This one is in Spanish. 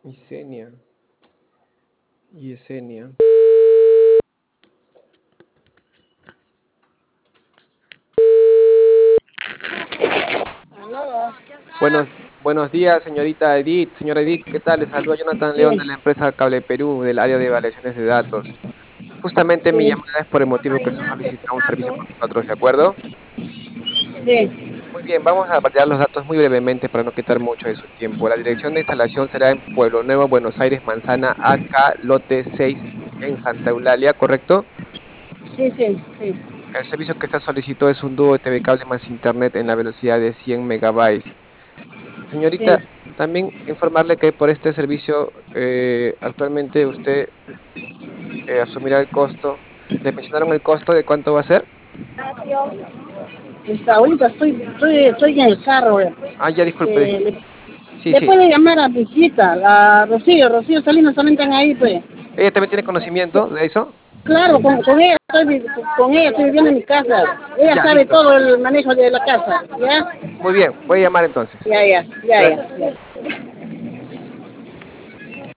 Yesenia. Yesenia. Buenos días, señorita Edith. Señora Edith, ¿qué tal? Les saluda Jonathan León de Sí, la empresa Cable Perú, del área de evaluaciones de datos. Justamente mi sí, llamada es por el motivo que usted solicita un servicio con nosotros, ¿de acuerdo? sí, Muy bien, vamos a validar los datos muy brevemente para no quitar mucho de su tiempo. La dirección de instalación será en Pueblo Nuevo, Buenos Aires, Manzana AK, lote 6 en Santa Eulalia, ¿correcto? sí, sí, sí, El servicio que está solicitó es un dúo de TV cable más internet en la velocidad de 100 megabytes. Señorita, sí. también informarle que por este servicio actualmente usted asumirá el costo. ¿Le mencionaron el costo de cuánto va a ser? Ahorita estoy en el carro. Ah, ya disculpe. Le, Sí, le sí. puede llamar a mi hijita, la Rocío Salinas también están ahí, pues. ¿Ella también tiene conocimiento de eso? Claro, con ella estoy viviendo en mi casa. Ella Ya, sabe listo. todo el manejo de la casa, ¿ya? Muy bien, voy a llamar entonces. Ya, ya, ya, ya. Gracias. Ya.